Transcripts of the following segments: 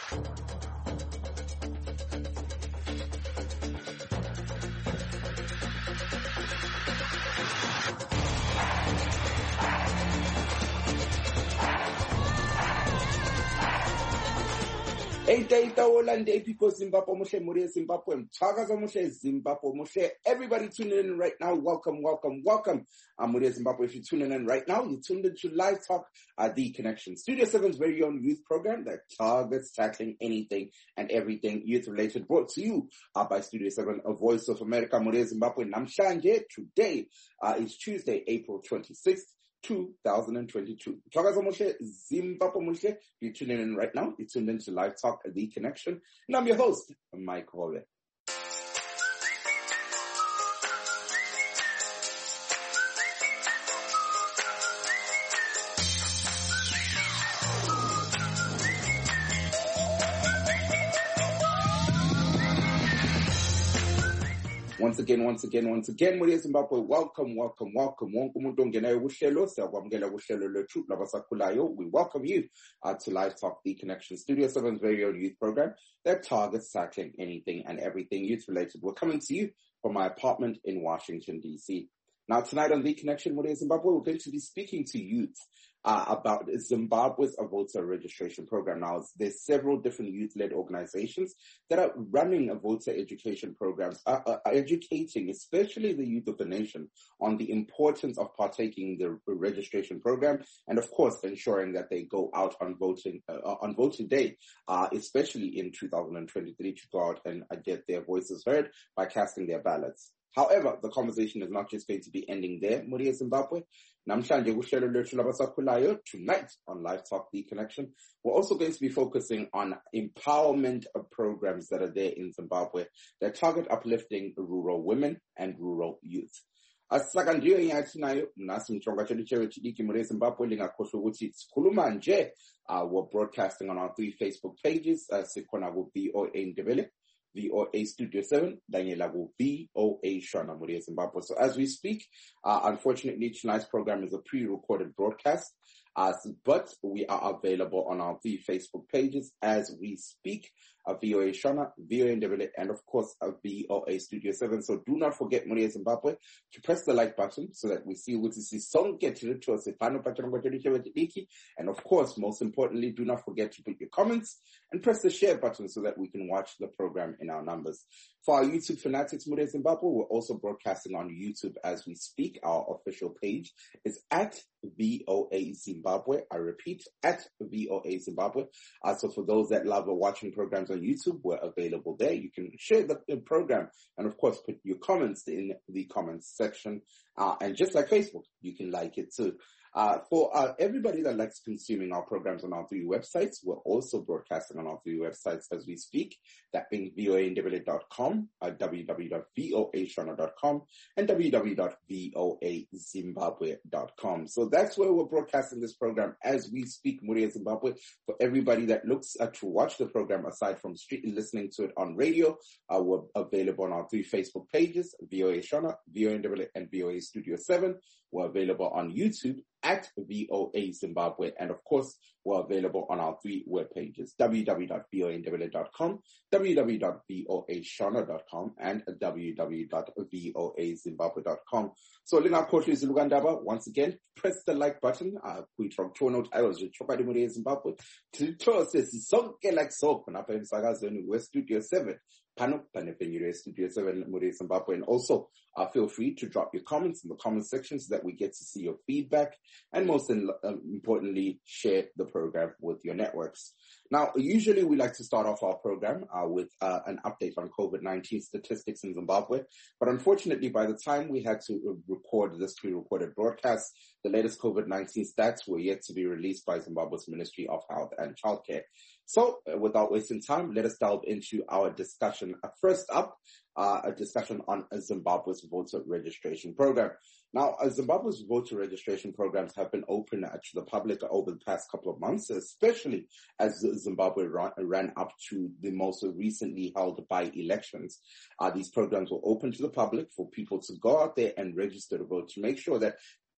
Everybody tuning in right now, welcome. I'm Muria Zimbabwe. If you're tuning in right now, you're tuned into Live Talk, The Connection. Studio 7's very own youth program that targets tackling anything and everything youth-related, brought to you by Studio 7, a Voice of America, Muria Zimbabwe. Namhlanje, today is Tuesday, April 26th. 2022. Zimbabwe, you're tuning in right now. You're tuned into Live Talk, The Connection. And I'm your host, Mike Hole. Once again, Muria Zimbabwe, welcome. We welcome you to Live Talk, The Connection, Studio 7's very own youth program that targets tackling anything and everything youth-related. We're coming to you from my apartment in Washington, D.C. Now, tonight on The Connection, Muria Zimbabwe, we're going to be speaking to youth about Zimbabwe's voter registration program. Now, there's several different youth-led organizations that are running voter education programs, educating especially the youth of the nation on the importance of partaking in the registration program, and of course, ensuring that they go out on voting day, especially in 2023, to go out and get their voices heard by casting their ballots. However, the conversation is not just going to be ending there, Muria Zimbabwe. Tonight on Live Talk, The Connection, we're also going to be focusing on empowerment programs that are there in Zimbabwe that target uplifting rural women and rural youth. We're broadcasting on our 3 Facebook pages, Sikona VOA Ndebele, VOA Studio 7, Daniela VOA Shona, Muria Zimbabwe. So as we speak, unfortunately, tonight's program is a pre-recorded broadcast, but we are available on our 3 Facebook pages as we speak. VOA Shona, VOA Ndebele, and of course, VOA Studio 7. So do not forget, Muria Zimbabwe, to press the like button so that we see what is the song get to us. And of course, most importantly, do not forget to put your comments and press the share button so that we can watch the program in our numbers. For our YouTube fanatics, Muria Zimbabwe, we're also broadcasting on YouTube as we speak. Our official page is at VOA Zimbabwe. I repeat, at VOA Zimbabwe. So for those that love watching programs on YouTube, we're available there. You can share the program and of course put your comments in the comments section. And just like Facebook, you can like it too. For everybody that likes consuming our programs on our 3 websites, we're also broadcasting on our 3 websites as we speak, that being voandebele.com, www.voashona.com, and www.voazimbabwe.com. So that's where we're broadcasting this program as we speak, Muria Zimbabwe. For everybody that looks to watch the program aside from listening to it on radio, we're available on our 3 Facebook pages, VOA Shona, VOA Ndebele, and VOA Studio 7. We're available on YouTube at VOA Zimbabwe. And of course, we're available on our 3 web pages, www.voandebele.com, www.voashona.com, and www.voazimbabwe.com. So, Linga Koshi Zilugandaba, once again, press the like button. We talk to note, I was Chopadi Muria Zimbabwe. To us, it's something like so, We're Studio 7. Studio 7, Muria Zimbabwe, and also feel free to drop your comments in the comment section so that we get to see your feedback, and most importantly, share the program with your networks. Now, usually we like to start off our program with an update on COVID-19 statistics in Zimbabwe, but unfortunately, by the time we had to record this pre-recorded broadcast, the latest COVID-19 stats were yet to be released by Zimbabwe's Ministry of Health and Childcare. So, without wasting time, let us delve into our discussion. First up, a discussion on Zimbabwe's voter registration program. Now, Zimbabwe's voter registration programs have been open to the public over the past couple of months, especially as Zimbabwe ran up to the most recently held by-elections. These programs were open to the public for people to go out there and register to vote to make sure that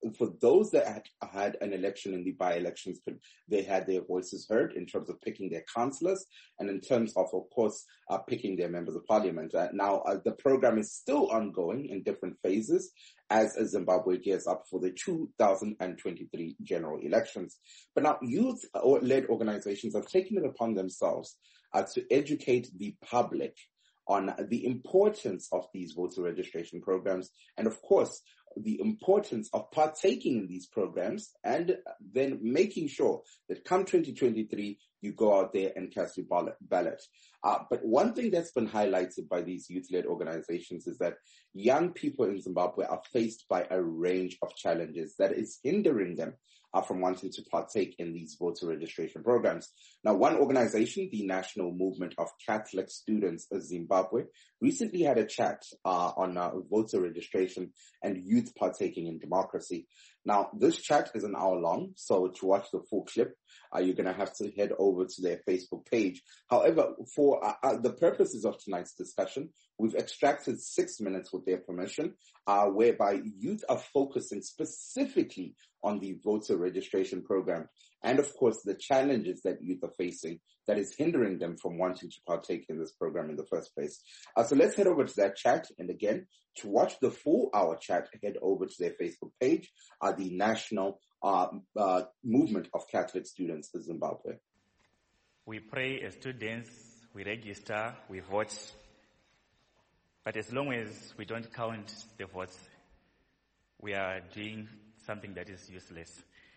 for those that had an election in the by-elections, they had their voices heard in terms of picking their councillors and in terms of course, picking their members of parliament. Now, the program is still ongoing in different phases as Zimbabwe gears up for the 2023 general elections. But now, youth-led organizations have taken it upon themselves to educate the public on the importance of these voter registration programs and, of course, the importance of partaking in these programs and then making sure that come 2023, you go out there and cast your ballot. But one thing that's been highlighted by these youth-led organizations is that young people in Zimbabwe are faced by a range of challenges that is hindering them from wanting to partake in these voter registration programs. Now, one organization, the National Movement of Catholic Students of Zimbabwe, recently had a chat on voter registration and youth partaking in democracy. Now, this chat is an hour long, so to watch the full clip, you're going to have to head over to their Facebook page. However, for the purposes of tonight's discussion, we've extracted 6 minutes with their permission, whereby youth are focusing specifically on the voter registration program and, of course, the challenges that youth are facing that is hindering them from wanting to partake in this program in the first place. So let's head over to that chat. And again, to watch the full hour chat, head over to their Facebook page, the National Movement of Catholic Students of Zimbabwe. We pray as students, we register, we vote. But as long as we don't count the votes, we are doing something that is useless.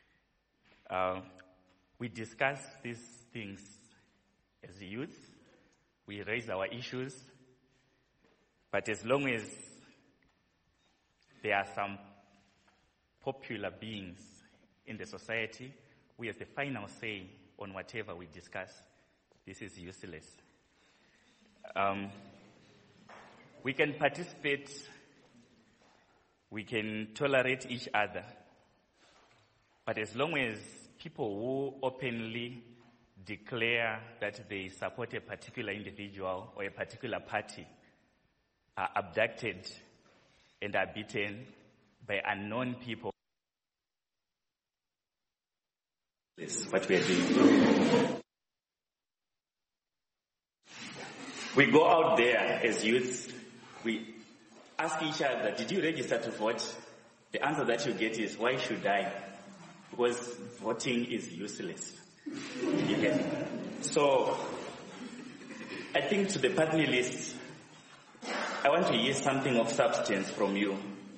We discuss these things as youth. We raise our issues. But as long as there are some popular beings in the society, we have the final say on whatever we discuss. This is useless. We can participate, we can tolerate each other, but as long as people who openly declare that they support a particular individual or a particular party are abducted and are beaten by unknown people, this is what we are doing. We go out there as youth, we ask each other, did you register to vote? The answer that you get is, why should I? Because voting is useless. Okay. So, I think to the party list, I want to hear something of substance from you.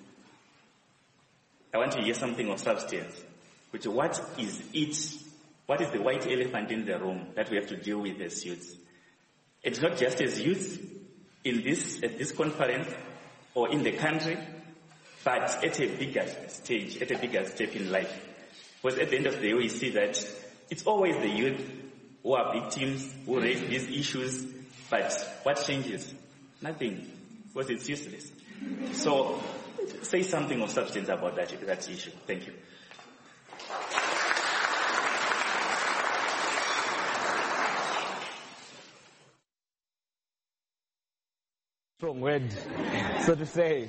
I want to hear something of substance. Which, what is it? What is the white elephant in the room that we have to deal with as youths? It's not just as youth at this conference or in the country, but at a bigger stage, at a bigger step in life. Because at the end of the day, we see that it's always the youth who are victims, who raise these issues, but what changes? Nothing, because it's useless. So, say something of substance about that issue. Thank you. Strong word, so to say.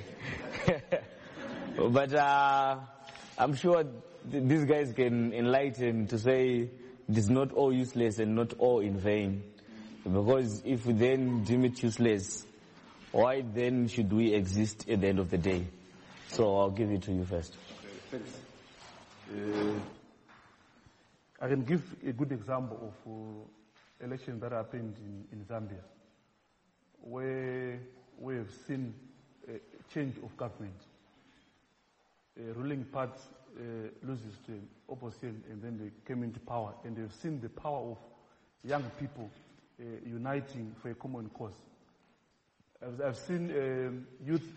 But I'm sure these guys can enlighten to say it is not all useless and not all in vain. Because if we then deem it useless, why then should we exist at the end of the day? So I'll give it to you first. Okay, thanks. I can give a good example of election that happened in Zambia, where we have seen a change of government. A ruling party loses to opposition, and then they came into power, and they've seen the power of young people uniting for a common cause. I've seen youth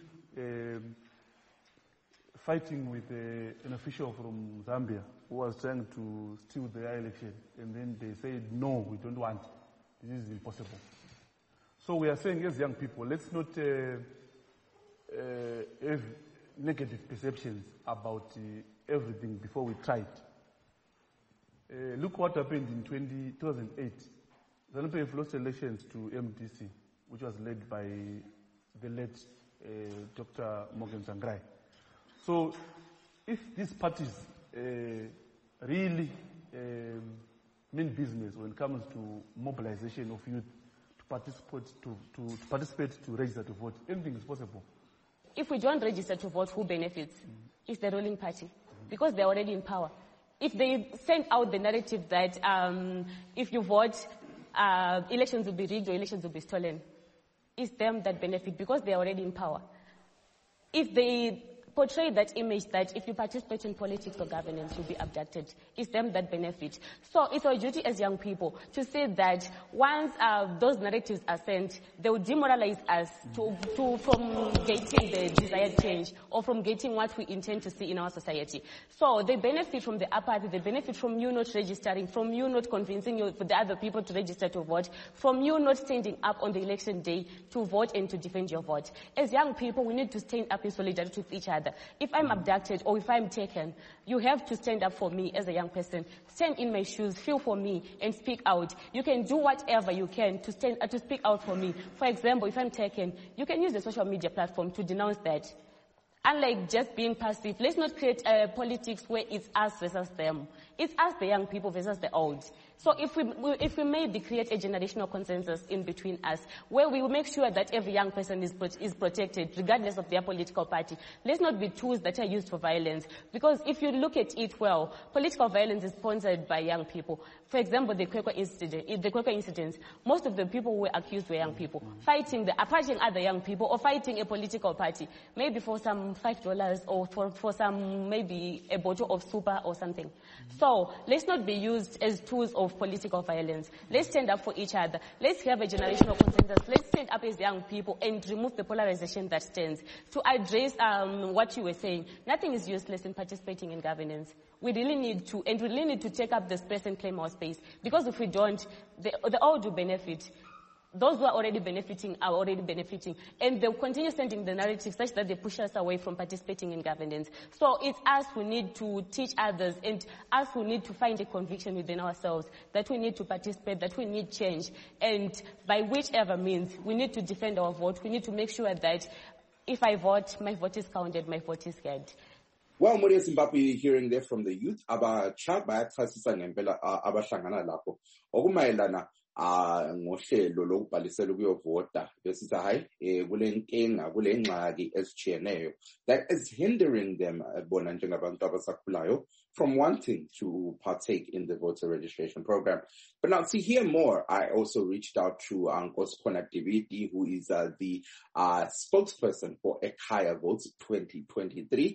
fighting with an official from Zambia who was trying to steal their election, and then they said, no, we don't want. This is impossible. So we are saying, as young people, let's not have negative perceptions about everything before we try it. Look what happened in 2008. ZANU-PF lost elections to MDC, which was led by the late Dr. Morgan Tsvangirai. So if these parties really mean business when it comes to mobilization of youth to participate to register to vote, anything is possible. If we don't register to vote, who benefits? It's the ruling party, because they're already in power. If they send out the narrative that if you vote, elections will be rigged or elections will be stolen, it's them that benefit because they're already in power. If they portray that image that if you participate in politics or governance, you'll be abducted, it's them that benefit. So it's our duty as young people to say that once those narratives are sent, they will demoralize us from getting the desired change or from getting what we intend to see in our society. So they benefit from the apathy, they benefit from you not registering, from you not convincing the other people to register to vote, from you not standing up on the election day to vote and to defend your vote. As young people, we need to stand up in solidarity with each other. If I'm abducted or if I'm taken, you have to stand up for me as a young person. Stand in my shoes, feel for me, and speak out. You can do whatever you can to speak out for me. For example, if I'm taken, you can use the social media platform to denounce that. Unlike just being passive, let's not create politics where it's us versus them. It's us, the young people, versus the old. So if we maybe create a generational consensus in between us, where we will make sure that every young person is protected, regardless of their political party. Let's not be tools that are used for violence. Because if you look at it well, political violence is sponsored by young people. For example, the Quaker incidents, most of the people who were accused were young people, fighting other young people or fighting a political party, maybe for some $5 or for some, maybe a bottle of super or something. So let's not be used as tools of political violence. Let's stand up for each other. Let's have a generational consensus. Let's stand up as young people and remove the polarization that stands. To address what you were saying, nothing is useless in participating in governance. We really need to take up the space and claim our space. Because if we don't, the old will benefit. Those who are already benefiting are already benefiting. And they'll continue sending the narrative such that they push us away from participating in governance. So it's us who need to teach others and us who need to find a conviction within ourselves that we need to participate, that we need change. And by whichever means, we need to defend our vote. We need to make sure that if I vote, my vote is counted, my vote is heard. Well, Muriya Zimbabwe, hearing there from the youth, abatsha bayachasisa ngempela abahlangana lapho okumayelana ngohlelo lokubhalisela ukuyovota besithi hayi kule nkinga kule ngxaki ezitshiyeneyo that is hindering them bona njengabantu abasakhulayo from wanting to partake in the voter registration program. But now to hear more, I also reached out to Nkosikhona Dibidi, who is the spokesperson for Ekhaya Votes 2023,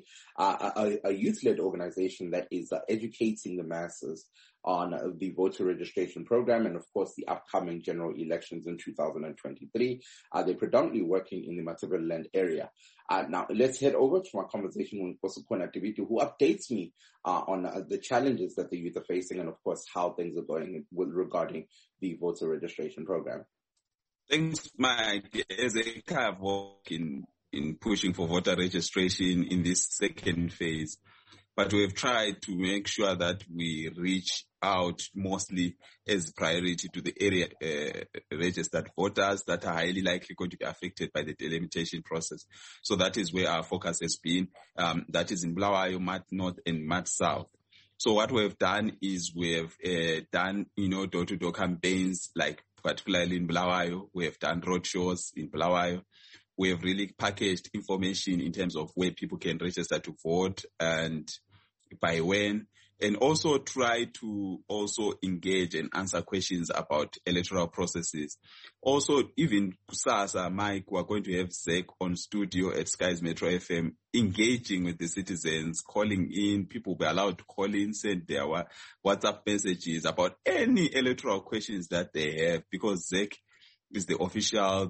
a youth-led organization that is educating the masses on the voter registration program and, of course, the upcoming general elections in 2023. They're predominantly working in the Matabeleland area. Now, let's head over to my conversation with Nkosikhona Dibidi, who updates me on the challenges that the youth are facing and, of course, how things are going regarding the voter registration program. Thanks, Mike. As Ekhaya work in pushing for voter registration in this second phase, but we have tried to make sure that we reach out mostly as priority to the area registered voters that are highly likely going to be affected by the delimitation process. So that is where our focus has been. That is in Bulawayo, Mat North and Mat South. So what we have done is we have done, door-to-door campaigns, like particularly in Bulawayo. We have done roadshows in Bulawayo. We have really packaged information in terms of where people can register to vote and by when, and also try to also engage and answer questions about electoral processes. Also, even Kusasa, Mike, we're going to have Zek on studio at Skies Metro FM, engaging with the citizens, calling in. People will be allowed to call in, send their WhatsApp messages about any electoral questions that they have, because Zek is the official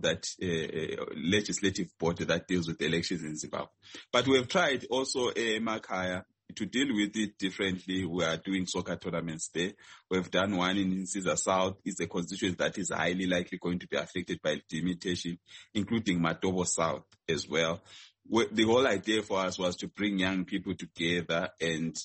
legislative body that deals with elections in Zimbabwe. But we have tried also Makhaya to deal with it differently. We are doing soccer tournaments there. We've done one in Caesar South. It's a constituency that is highly likely going to be affected by delimitation, including Matobo South as well. The whole idea for us was to bring young people together and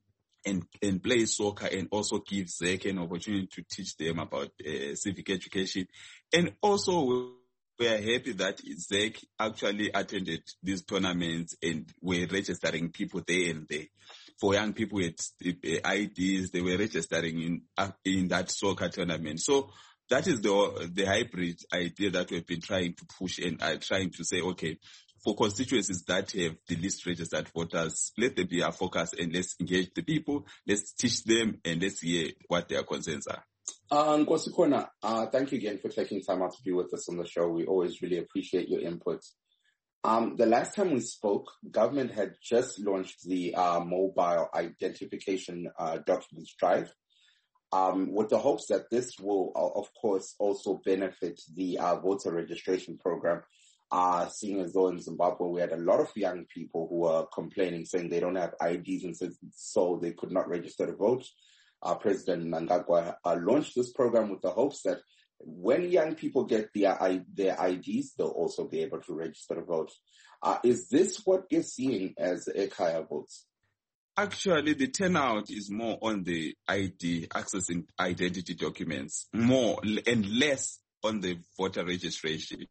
play soccer, and also give Zek an opportunity to teach them about civic education. And also we we are happy that ZEC actually attended these tournaments and were registering people there and there. For young people with IDs, they were registering in that soccer tournament. So that is the hybrid idea that we've been trying to push and trying to say, okay, for constituencies that have the least registered voters, let them be our focus and let's engage the people, let's teach them, and let's hear what their concerns are. Nkosi Khona, thank you again for taking time out to be with us on the show. We always really appreciate your input. The last time we spoke, government had just launched the mobile identification documents drive, with the hopes that this will, of course, also benefit the voter registration program. Seeing as though in Zimbabwe we had a lot of young people who were complaining, saying they don't have IDs and so they could not register to vote. President Mnangagwa launched this program with the hopes that when young people get their IDs, they'll also be able to register to vote. Is this what you're seeing as Ekhaya votes? Actually, the turnout is more on the ID, accessing identity documents, more and less on the voter registration.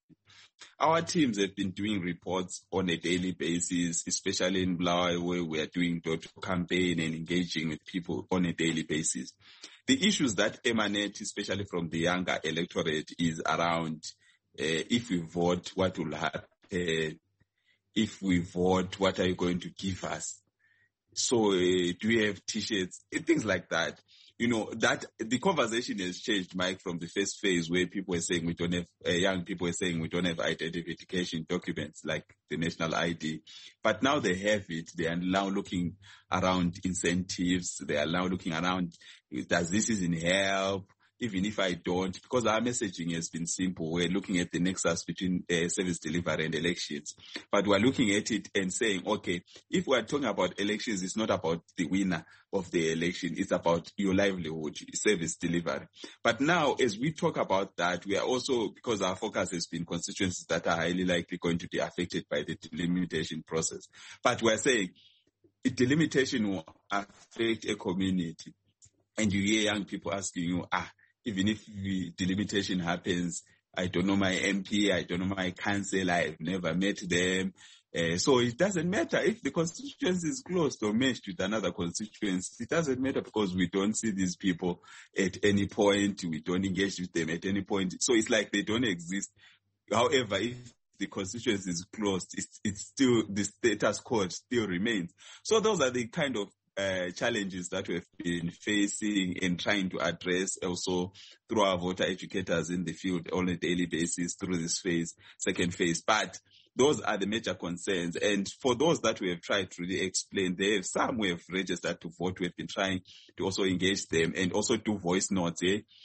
Our teams have been doing reports on a daily basis, especially in Bulawayo, where we are doing door-to-door campaign and engaging with people on a daily basis. The issues that emanate, especially from the younger electorate, is around if we vote, what will happen? If we vote, what are you going to give us? So do we have T-shirts? Things like that. You know, that the conversation has changed, Mike, from the first phase where people were saying we don't have, young people were saying we don't have identification documents like the national ID. But now they have it. They are now looking around incentives. They are now looking around, does this even help? Even if I don't, because our messaging has been simple. We're looking at the nexus between service delivery and elections. But we're looking at it and saying, okay, if we're talking about elections, it's not about the winner of the election. It's about your livelihood, service delivery. But now, as we talk about that, we are also, because our focus has been constituencies that are highly likely going to be affected by the delimitation process. But we're saying delimitation will affect a community. And you hear young people asking you, even if the delimitation happens, I don't know my MP, I don't know my council, I've never met them. So it doesn't matter if the constituency is closed or meshed with another constituency. It doesn't matter because we don't see these people at any point. We don't engage with them at any point. So it's like they don't exist. However, if the constituency is closed, it's still, the status quo still remains. So those are the kind of challenges that we've been facing and trying to address also through our voter educators in the field on a daily basis through this phase, second phase. But those are the major concerns. And for those that we have tried to really explain, there have some who have registered to vote. We've been trying to also engage them and also do voice notes,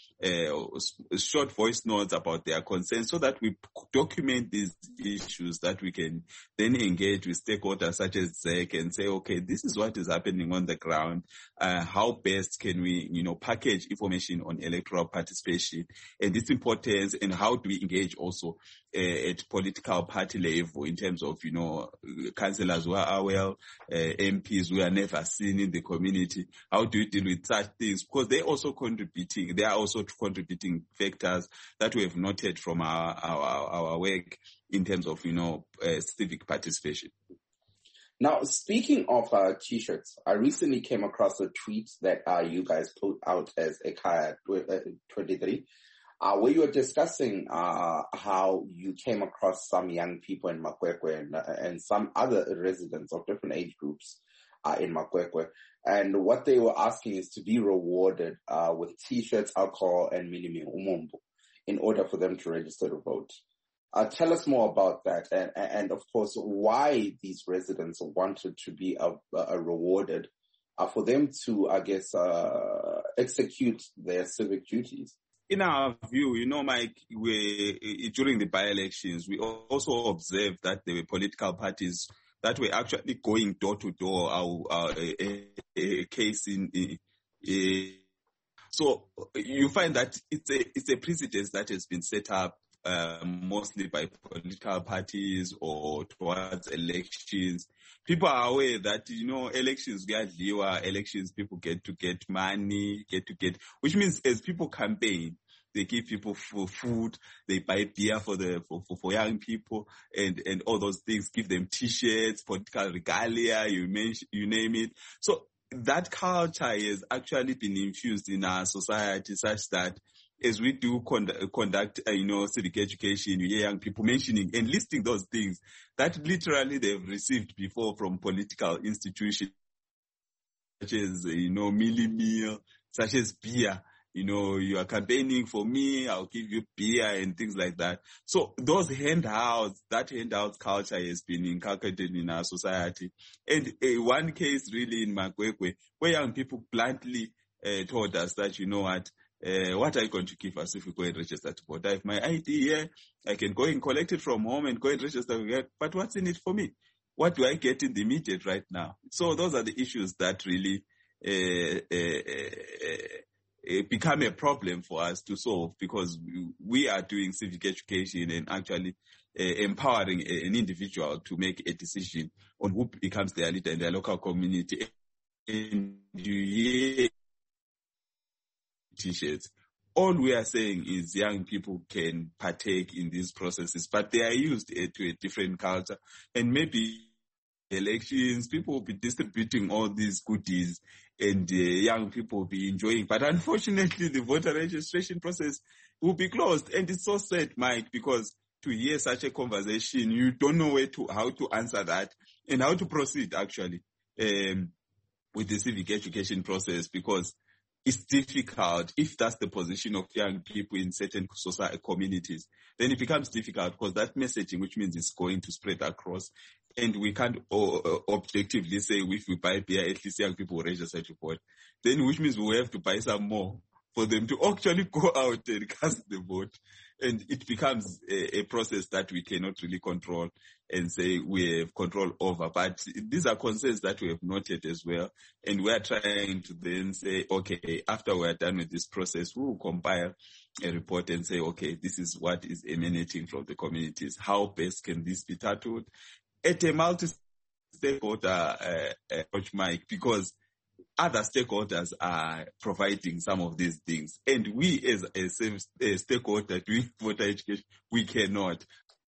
short voice notes about their concerns so that we document these issues that we can then engage with stakeholders such as ZEC and say, okay, this is what is happening on the ground. How best can we, package information on electoral participation and its importance, and how do we engage also at political party level in terms of, councillors who are well, MPs who are never seen in the community. How do you deal with such things? Because they are also contributing factors that we have noted from our work in terms of, civic participation. Now, speaking of T-shirts, I recently came across a tweet that you guys put out as Ekhaya 23, where you were discussing how you came across some young people in Makwekwe and some other residents of different age groups in Makwekwe. And what they were asking is to be rewarded with T-shirts, alcohol, and minimi umumbu in order for them to register to vote. Tell us more about that, and of course, why these residents wanted to be rewarded for them to, execute their civic duties. In our view, Mike, during the by-elections, we also observed that there were political parties that were actually going door to door. A case so you find that it's a precedent that has been set up mostly by political parties or towards elections. People are aware that, elections, people get money, which means as people campaign, they give people food, they buy beer for young people, and all those things, give them T-shirts, political regalia, you name it. So that culture has actually been infused in our society such that as we do conduct civic education, you hear young people mentioning and listing those things that literally they've received before from political institutions, such as, mealie meal, such as beer. You are campaigning for me, I'll give you beer and things like that. So those handouts, that handouts culture has been inculcated in our society. And one case really in Makwekwe, where young people bluntly told us that, what are you going to give us if we go and register to vote? I have my ID here, I can go and collect it from home and go and register, but what's in it for me? What do I get in the immediate right now? So those are the issues that really become a problem for us to solve, because we are doing civic education and actually empowering an individual to make a decision on who becomes their leader in their local community. And you hear T-shirts. All we are saying is young people can partake in these processes, but they are used to a different culture. And maybe elections, people will be distributing all these goodies and young people will be enjoying. But unfortunately, the voter registration process will be closed. And it's so sad, Mike, because to hear such a conversation, you don't know how to answer that and how to proceed, actually, with the civic education process, because it's difficult. If that's the position of young people in certain society communities, then it becomes difficult, because that messaging, which means it's going to spread across, and we can't objectively say if we buy beer, at least young people will register to vote. Then which means we have to buy some more for them to actually go out and cast the vote. And it becomes a process that we cannot really control and say we have control over. But these are concerns that we have noted as well. And we are trying to then say, okay, after we are done with this process, we will compile a report and say, okay, this is what is emanating from the communities. How best can this be tackled at a multi-stakeholder approach, Mike, because other stakeholders are providing some of these things. And we as a stakeholder doing voter education, we cannot.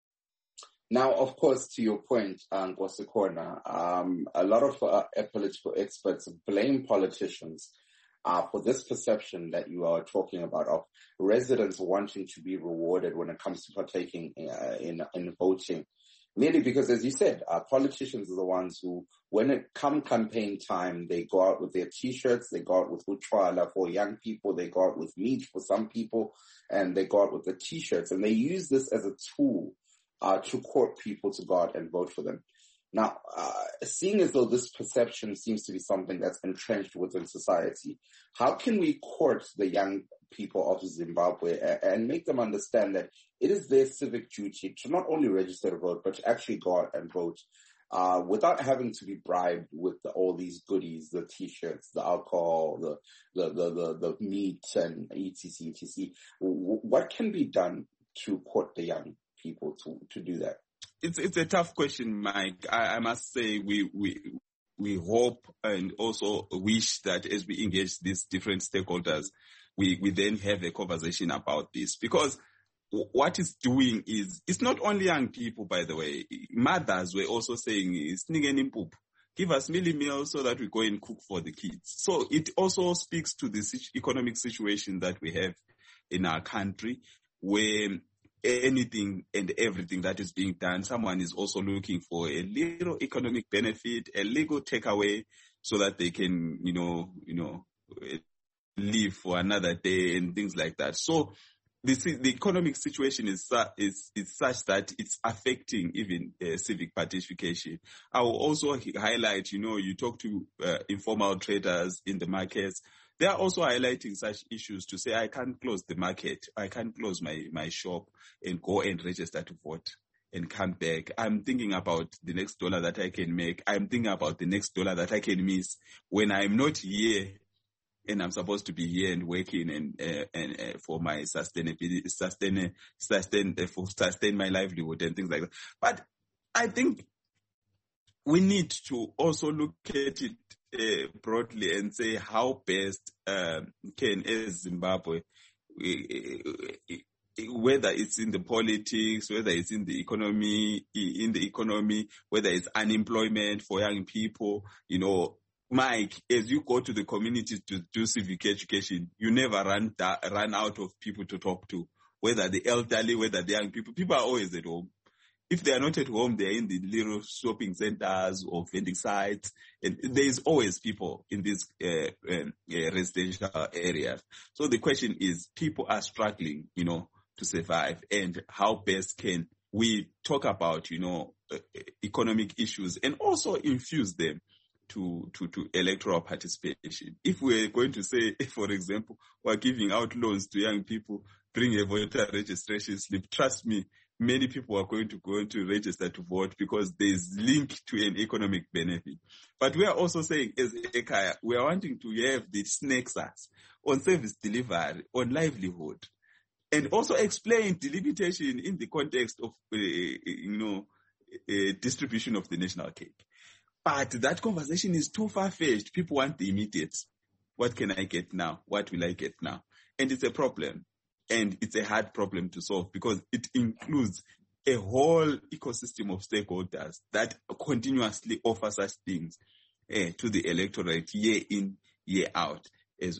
Now, of course, to your point, Nkosikhona, a lot of political experts blame politicians for this perception that you are talking about of residents wanting to be rewarded when it comes to partaking in voting. Merely because, as you said, politicians are the ones who, when it come campaign time, they go out with their T-shirts, they go out with Utshwala for young people, they go out with meat for some people, and they go out with the T-shirts, and they use this as a tool to court people to go out and vote for them. Now, seeing as though this perception seems to be something that's entrenched within society, how can we court the young people of Zimbabwe and make them understand that it is their civic duty to not only register to vote, but to actually go out and vote without having to be bribed with all these goodies, the T-shirts, the alcohol, the meat, and etc. What can be done to court the young people to do that? It's a tough question, Mike. I must say we hope and also wish that as we engage these different stakeholders, we then have a conversation about this, because what it's doing is, it's not only young people, by the way. Mothers were also saying, give us mealie meals so that we go and cook for the kids. So it also speaks to the economic situation that we have in our country, where anything and everything that is being done, someone is also looking for a little economic benefit, a legal takeaway, so that they can, live for another day and things like that. So the economic situation is such that it's affecting even civic participation. I will also highlight, you talk to informal traders in the markets. They are also highlighting such issues to say, I can't close the market, I can't close my shop and go and register to vote and come back. I'm thinking about the next dollar that I can make. I'm thinking about the next dollar that I can miss when I'm not here and I'm supposed to be here and working and for my sustainability, sustain my livelihood and things like that. But I think we need to also look at it broadly and say how best can, as Zimbabwe, whether it's in the politics, whether it's in the economy, whether it's unemployment for young people, Mike, as you go to the community to do civic education, you never run out of people to talk to, whether the elderly, whether the young people. People are always at home. If they are not at home, they're in the little shopping centers or vending sites. And there is always people in these residential areas. So the question is, people are struggling, to survive, and how best can we talk about, economic issues and also infuse them to electoral participation. If we're going to say, for example, we're giving out loans to young people, bring a voter registration slip, trust me, many people are going to register to vote because there's link to an economic benefit. But we are also saying, as Ekaya, we are wanting to have the nexus on service delivery, on livelihood, and also explain delimitation in the context of, distribution of the national cake. But that conversation is too far-fetched. People want the immediate. What can I get now? What will I get now? And it's a problem. And it's a hard problem to solve because it includes a whole ecosystem of stakeholders that continuously offer such things to the electorate year in, year out as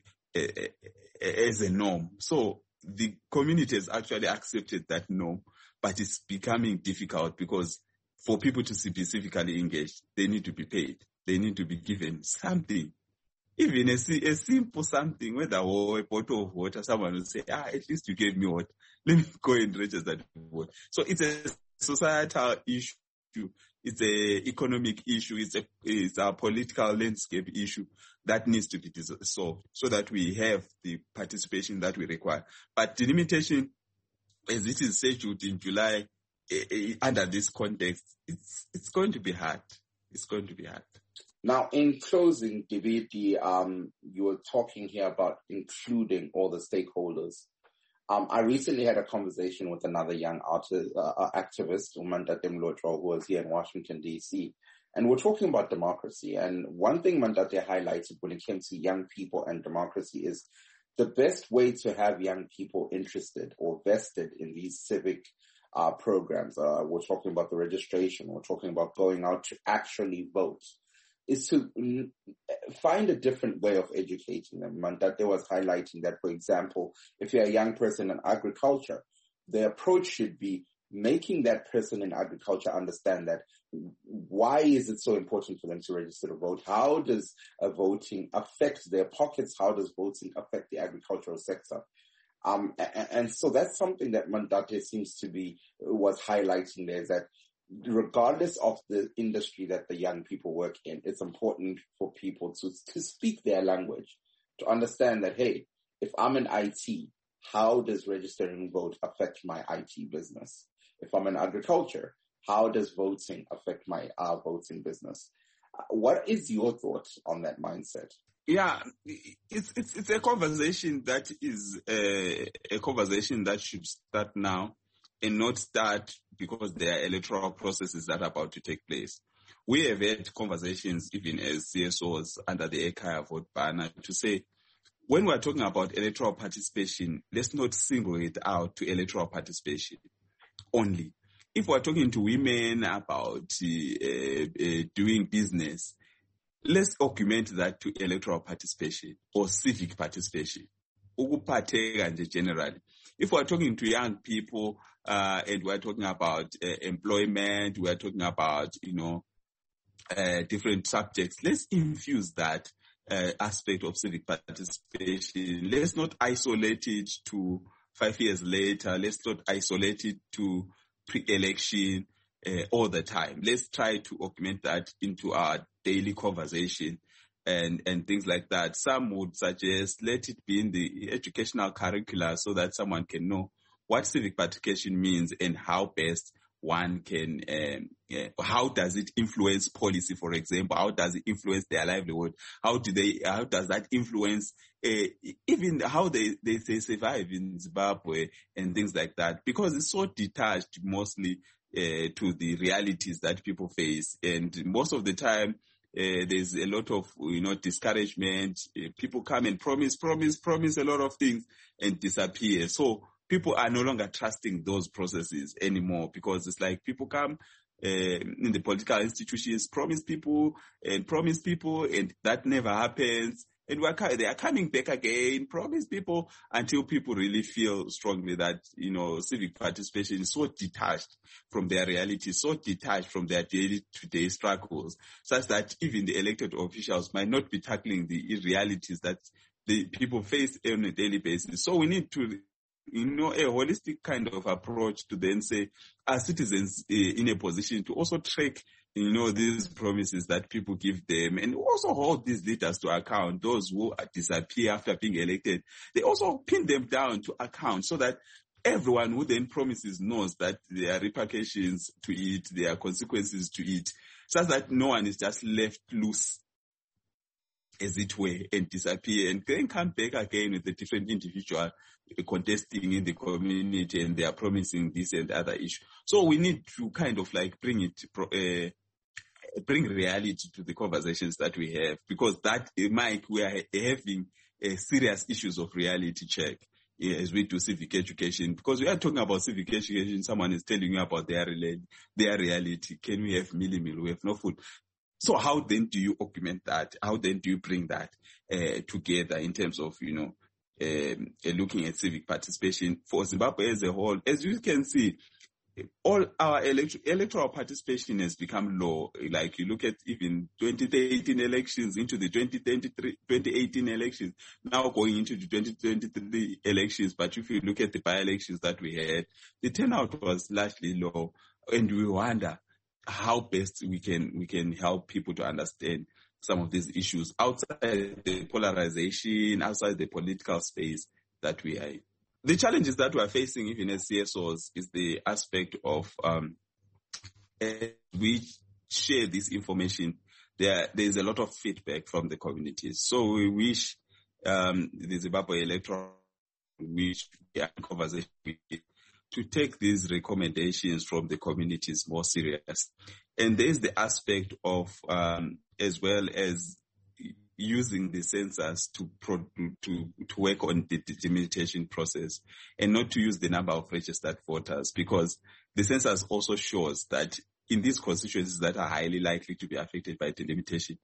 a norm. So the community has actually accepted that norm, but it's becoming difficult because for people to be specifically engaged, they need to be paid. They need to be given something. Even a simple something, whether a bottle of water, someone will say, at least you gave me what? Let me go and register to vote. So it's a societal issue. It's an economic issue. It's a political landscape issue that needs to be solved so that we have the participation that we require. But delimitation, as it is scheduled in July, under this context, it's going to be hard. It's going to be hard. Now, in closing, Dividi, you were talking here about including all the stakeholders. I recently had a conversation with another young activist, Mandate Mlotro, who was here in Washington, D.C., and we're talking about democracy. And one thing Mandate highlighted when it came to young people and democracy is the best way to have young people interested or vested in these civic programs. We're talking about the registration. We're talking about going out to actually vote. Is to find a different way of educating them. Mandate was highlighting that, for example, if you're a young person in agriculture, the approach should be making that person in agriculture understand that why is it so important for them to register to vote? How does voting affect their pockets? How does voting affect the agricultural sector? And so that's something that Mandate was highlighting there, is that regardless of the industry that the young people work in, it's important for people to speak their language, to understand that, hey, if I'm in IT, how does registering vote affect my IT business? If I'm in agriculture, how does voting affect my voting business? What is your thought on that mindset? Yeah, it's a conversation that is a conversation that should start now and not start because there are electoral processes that are about to take place. We have had conversations even as CSOs under the Ekaya Vote banner to say, when we're talking about electoral participation, let's not single it out to electoral participation only. If we're talking to women about doing business, let's augment that to electoral participation or civic participation. Generally. If we're talking to young people and we're talking about employment, we're talking about, different subjects, let's infuse that aspect of civic participation. Let's not isolate it to 5 years later. Let's not isolate it to pre-election all the time. Let's try to augment that into our daily conversation and things like that. Some would suggest let it be in the educational curricula so that someone can know what civic participation means and how best one can, how does it influence policy, for example? How does it influence their livelihood? How does that influence even how they survive in Zimbabwe and things like that? Because it's so detached mostly to the realities that people face. And most of the time, There's a lot of, discouragement. People come and promise a lot of things and disappear. So people are no longer trusting those processes anymore, because it's like people come in the political institutions, promise people, and that never happens. And they are coming back again, promise people, until people really feel strongly that, civic participation is so detached from their reality, so detached from their day-to-day struggles, such that even the elected officials might not be tackling the realities that the people face on a daily basis. So we need to, a holistic kind of approach to then say, are citizens in a position to also track these promises that people give them, and also hold these leaders to account, those who disappear after being elected. They also pin them down to account, so that everyone who then promises knows that there are repercussions to it, there are consequences to it, such that no one is just left loose, as it were, and disappear, and then come back again with a different individual contesting in the community, and they are promising this and the other issue. So we need to kind of like bring reality to the conversations that we have, because that, Mike, we are having serious issues of reality check as we do civic education, because we are talking about civic education. Someone is telling you about their reality. Can we have meal? We have no food. So how then do you augment that? How then do you bring that together in terms of, looking at civic participation for Zimbabwe as a whole? As you can see, all our electoral participation has become low. Like you look at even 2018 elections into the 2018 elections, now going into the 2023 elections. But if you look at the by-elections that we had, the turnout was largely low, and we wonder how best we can help people to understand some of these issues outside the polarization, outside the political space that we are in. The challenges that we are facing, even as CSOs, is the aspect of we share this information. There's a lot of feedback from the communities. So we wish the Zimbabwe electoral, which we are in conversation with, to take these recommendations from the communities more serious. And there's the aspect of, as well as using the census to work on the delimitation process, and not to use the number of registered voters, because the census also shows that in these constituencies that are highly likely to be affected by delimitation,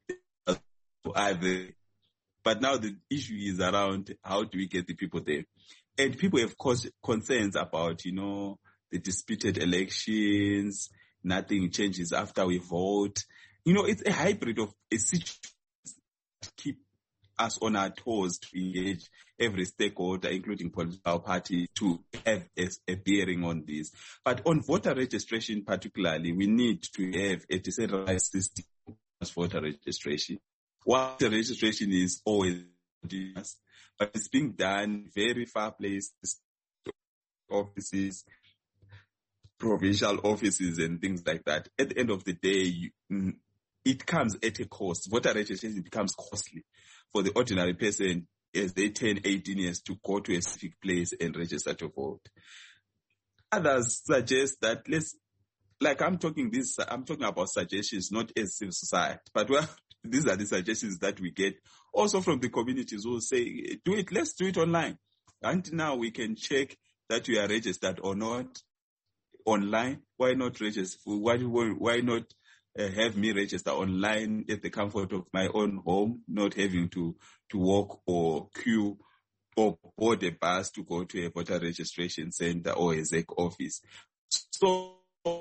but now the issue is around how do we get the people there. And people have concerns about, the disputed elections, nothing changes after we vote. It's a hybrid of a situation that keep us on our toes to engage every stakeholder, including political parties, to have a bearing on this. But on voter registration particularly, we need to have a decentralized system as voter registration. Voter registration is always continuous, but it's being done very far places, offices, provincial offices, and things like that. At the end of the day, it comes at a cost. Voter registration becomes costly for the ordinary person as they turn 18 years to go to a specific place and register to vote. Others suggest that I'm talking about suggestions, not as civil society, but these are the suggestions that we get also from the communities who say, let's do it online. And now we can check that you are registered or not online. Why not register? Why not have me register online at the comfort of my own home, not having to walk or queue or board a bus to go to a voter registration center or a ZEC office? So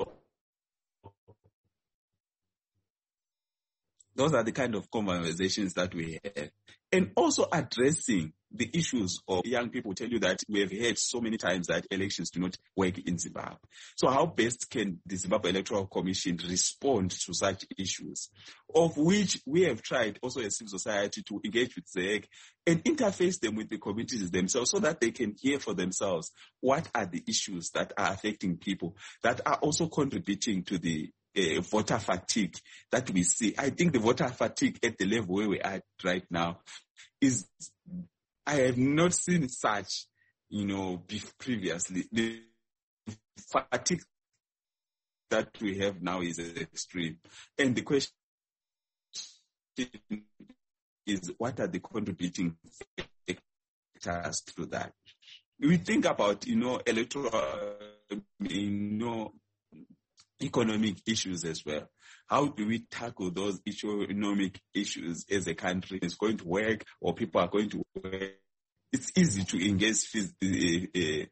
those are the kind of conversations that we have. And also addressing the issues of young people tell you that we have heard so many times that elections do not work in Zimbabwe. So how best can the Zimbabwe Electoral Commission respond to such issues, of which we have tried also as civil society to engage with ZEC and interface them with the communities themselves so that they can hear for themselves what are the issues that are affecting people, that are also contributing to the voter fatigue that we see. I think the voter fatigue at the level where we are right now is, I have not seen such, previously. The fatigue that we have now is extreme. And the question is what are the contributing factors to that? We think about, electoral, economic issues as well. How do we tackle those economic issues as a country? Is going to work, or people are going to work? It's easy to engage civically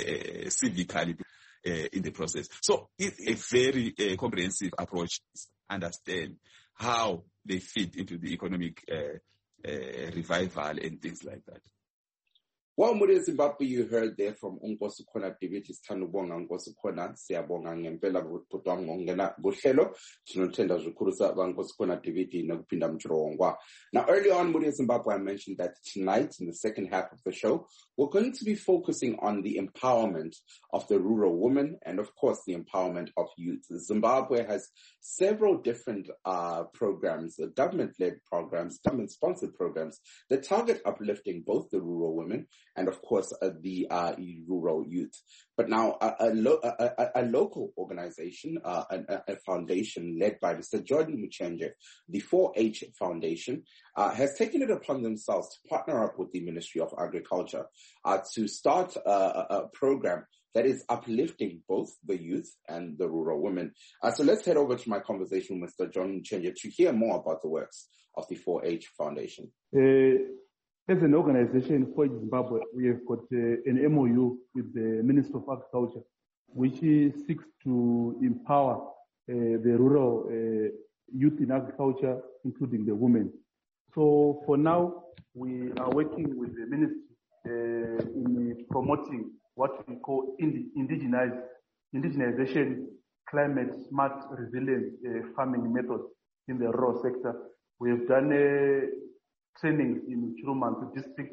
in the process. So it's a very comprehensive approach to understand how they fit into the economic revival and things like that. Well, Muria Zimbabwe, you heard there from Nkosi Khona David, Isithandubonga Nkosi Khona, siyabonga ngempela bhuti wami ngokungena kuhlelo, sinothenda zvikhurusa Nkosi Khona David nokuphinda mjongwa. Now, early on, Muria Zimbabwe, I mentioned that tonight, in the second half of the show, we're going to be focusing on the empowerment of the rural woman and, of course, the empowerment of youth. Zimbabwe has several different programs, government-led programs, government-sponsored programs that target uplifting both the rural women and, of course, the rural youth. But now a local organization, a foundation led by Mr. Jordan Muchenje, the 4H Foundation, has taken it upon themselves to partner up with the Ministry of Agriculture to start a program that is uplifting both the youth and the rural women. So let's head over to my conversation with Mr. Jordan Muchenje to hear more about the works of the 4H Foundation. As an organization for Zimbabwe, we have got an MOU with the Ministry of Agriculture, which seeks to empower the rural youth in agriculture, including the women. So for now, we are working with the ministry in promoting what we call indigenization, climate smart, resilient farming methods in the rural sector. We have done trainings in Chirumantu district,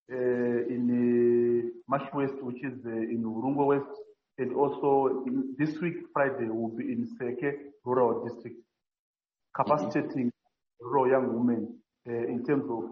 in Mash West, which is in Urungo West, and also this week, Friday, will be in Seke Rural District, capacitating rural young women in terms of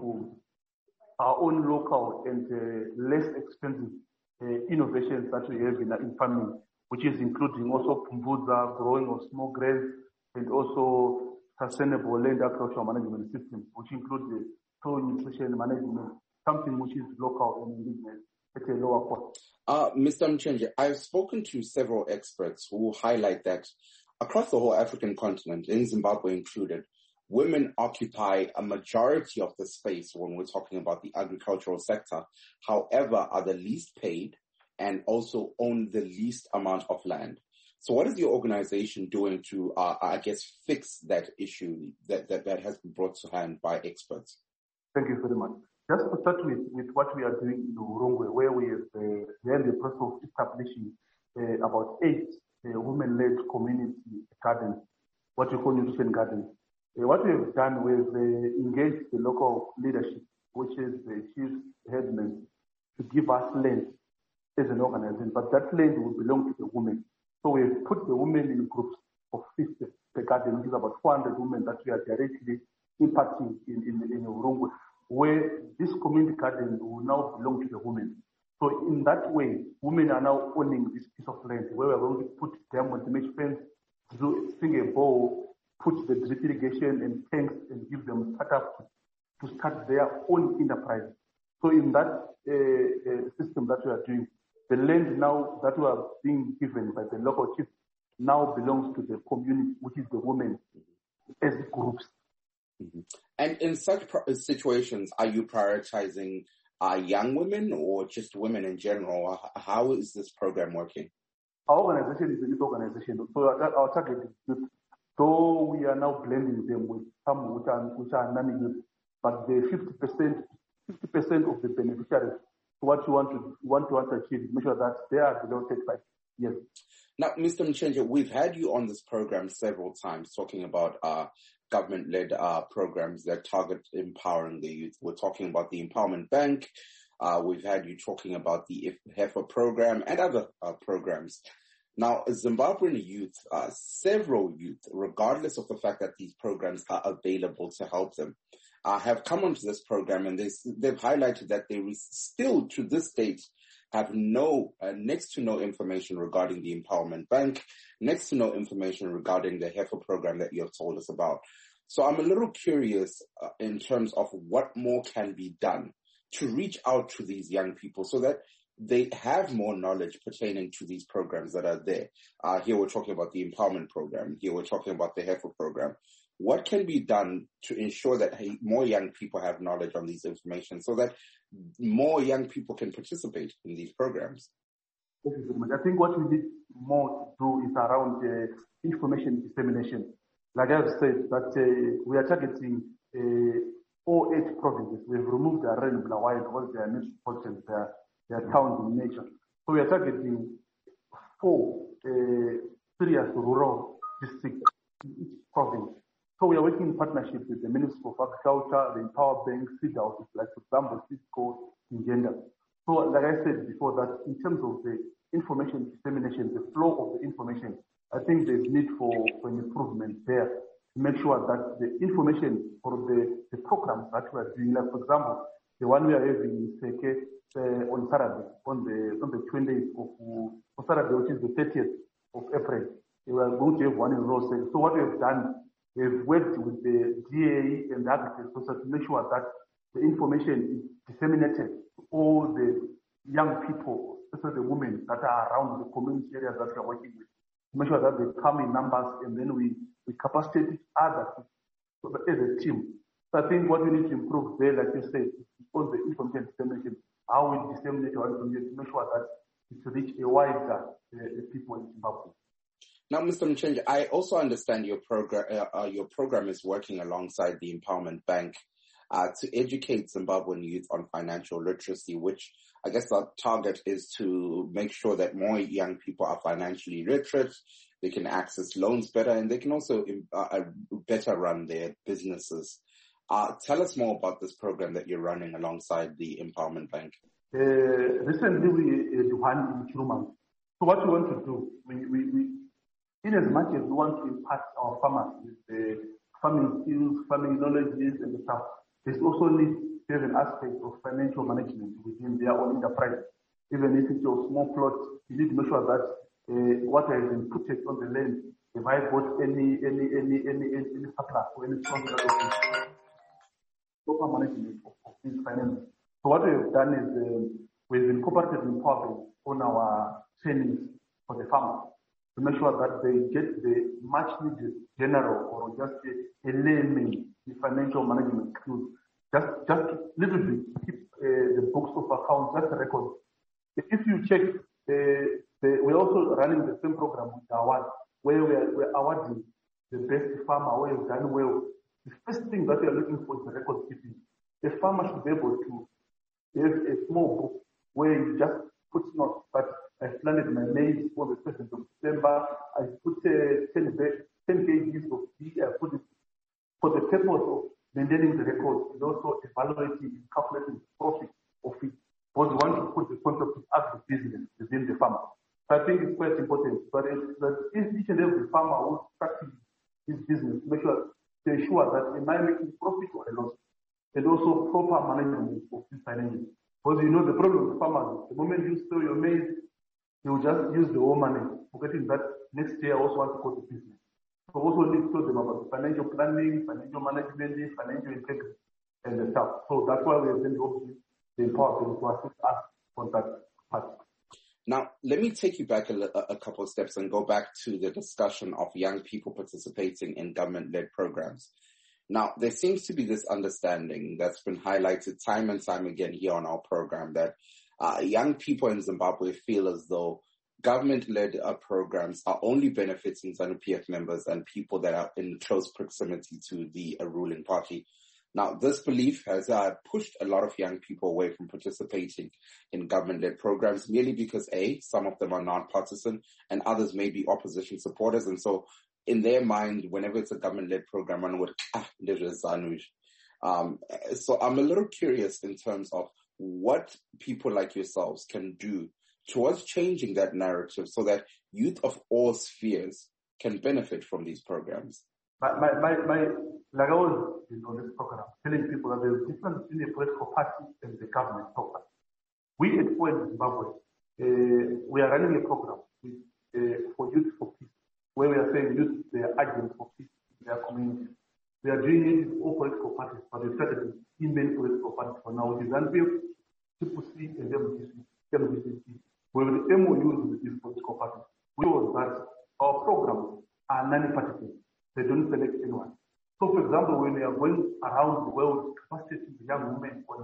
our own local and less expensive innovations that we have in farming, which is including also Pumbuza, growing of small grains, and also sustainable land agricultural management systems, which include the soil nutrition management, something which is local and indigenous at a lower cost. Mr. Muchenje, I've spoken to several experts who highlight that across the whole African continent, in Zimbabwe included, women occupy a majority of the space when we're talking about the agricultural sector, however, are the least paid and also own the least amount of land. So what is your organization doing to, fix that issue that has been brought to hand by experts? Thank you very much. Just to start with what we are doing in Urungwe, where we are in the process of establishing about 8 women-led community gardens, what we call nutrition gardens. What we have done, we've engaged the local leadership, which is the chief headman, to give us land as an organization, but that land will belong to the women. So we've put the women in groups of 50 per garden, which is about 400 women that we are directly impacting in Urungwe, where this community garden will now belong to the women. So in that way, women are now owning this piece of land where we're going to put them on the mesh fence, sing a bowl, put the drip irrigation and tanks and give them startup to start their own enterprise. So in that system that we are doing, the land now that we are being given by the local chief now belongs to the community, which is the women as groups. Mm-hmm. And in such situations, are you prioritizing young women or just women in general? How is this program working? Our organization is a youth organization, so our target is youth. So we are now blending them with some which are non-youth, but the 50% of the beneficiaries, what you want to achieve, make sure that they are below 35 years. Now, Mr. Muchenje, we've had you on this program several times talking about government-led programs that target empowering the youth. We're talking about the Empowerment Bank. We've had you talking about the Heifer program and other programs. Now, Zimbabwean youth, several youth, regardless of the fact that these programs are available to help them, have come onto this program, and they've highlighted that they still, to this date, have next to no information regarding the Empowerment Bank, next to no information regarding the Heifer program that you have told us about. So I'm a little curious in terms of what more can be done to reach out to these young people so that they have more knowledge pertaining to these programs that are there. Here we're talking about the empowerment program. Here we're talking about the Heifer program. What can be done to ensure that more young people have knowledge on these information so that more young people can participate in these programs? Thank you very much. I think what we need more to do is around information dissemination. Like I've said, that we are targeting all 8 provinces. We've removed the Arena Blaawai because they are metropolitan, they are towns in nature. So we are targeting 4 serious rural districts in each province. So we are working in partnership with the Ministry of Agriculture, the Empower Bank, seed houses, like for example, Cisco in Gender. So like I said before, that in terms of the information dissemination, the flow of the information, I think there's need for an improvement there to make sure that the information for the programs that we are doing, like for example, the one we are having in Seke on Saturday, on the 20th of Saturday, which is the 30th of April, we are going to have one in Rose. So what we have done, we've worked with the DA and the agriculture to make sure that the information is disseminated to all the young people, especially the women that are around the community areas that we are working with, to make sure that they come in numbers and then we capacitate each other as a team. So I think what we need to improve there, like you said, is all the information dissemination, how we disseminate our information to make sure that it reach a wider people in Zimbabwe. Now, Mr. Mchenje, I also understand your program is working alongside the Empowerment Bank to educate Zimbabwean youth on financial literacy, which I guess our target is to make sure that more young people are financially literate, they can access loans better, and they can also better run their businesses. Tell us more about this program that you're running alongside the Empowerment Bank. Recently, we had one in Chiruma. So what we want to do, we in as much as we want to impact our farmers with the farming skills, farming knowledges, and the stuff, there's also need to have an aspect of financial management within their own enterprise. Even if it's your small plot, you need to make sure that what has been put on the land, if I bought any supply or any proper management of these finances. So what we have done is we've incorporated Empowerment on our trainings for the farmers to make sure that they get the much needed general or just a layman financial management skills. Just a little bit, keep the books of accounts, just a record. If you check, we're also running the same program with award, where we're awarding the best farmer who has done well. The first thing that we are looking for is the record keeping. The farmer should be able to have a small book where you just put notes, but I planted my maize for the 1st of December. I put 10 kgs of tea. I put it for the purpose of maintaining the record and also evaluating and calculating the profit of it. Because we want to put the concept of agribusiness within the farmer. So I think it's quite important. But each and every farmer who practice his business, make sure to ensure that am I making profit or a loss, and also proper management of this financial. Because you know the problem with farmers, the moment you sell your maize, you just use the whole money, forgetting that next year I also want to go to business. So also need to tell them about financial planning, financial management, financial integrity, and the stuff. So that's why we have been hoping the Empowerment to assist us on that part. Now, let me take you back a couple of steps and go back to the discussion of young people participating in government-led programs. Now, there seems to be this understanding that's been highlighted time and time again here on our program that young people in Zimbabwe feel as though government-led programs are only benefiting ZANU-PF members and people that are in close proximity to the ruling party. Now, this belief has pushed a lot of young people away from participating in government-led programs merely because, A, some of them are non-partisan and others may be opposition supporters. And so in their mind, whenever it's a government-led program, one would, there is ZANU. So I'm a little curious in terms of what people like yourselves can do towards changing that narrative so that youth of all spheres can benefit from these programs. Like I was on this program, telling people that there's a difference between a political party and the government program. We at Point Zimbabwe, we are running a program for Youth for Peace, where we are saying youth, they are agents for peace in their community. We are doing it with all political parties, but we started in many political parties for now. With ZANU-PF, TPC, and MDC. We have the MOUs with these political parties. We know that our programs are non-partisan. They don't select anyone. So, for example, when we are going around the world capacitating the young women on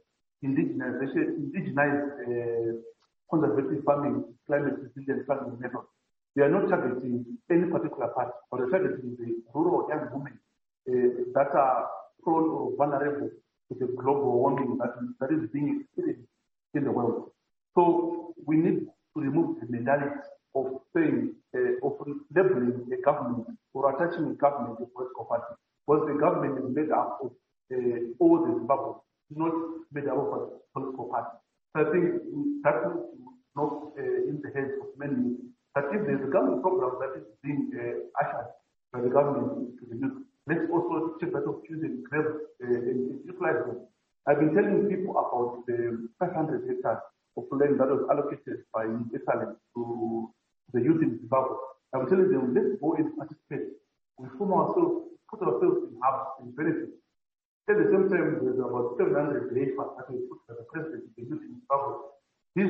indigenized conservative farming, climate resilient farming methods, we are not targeting any particular party, but we're targeting the rural young women that are prone or vulnerable to the global warming that is being experienced in the world. So we need to remove the mentality of saying, of labeling a government or attaching a government to a political party, because the government is made up of all the Zimbabweans, not made up of a political party. So I think that is not in the heads of many, that if there's a government program that is being ushered by the government to the youth, let's also check that opportunity and grab and utilize them. I've been telling people about the 500 hectares of land that was allocated by Excellence to the youth in Zimbabwe. I'm telling them, let's go and participate. We form ourselves, put ourselves in hubs and benefit. At the same time, there's about 700 acres that we put as the president, the youth in Zimbabwe. This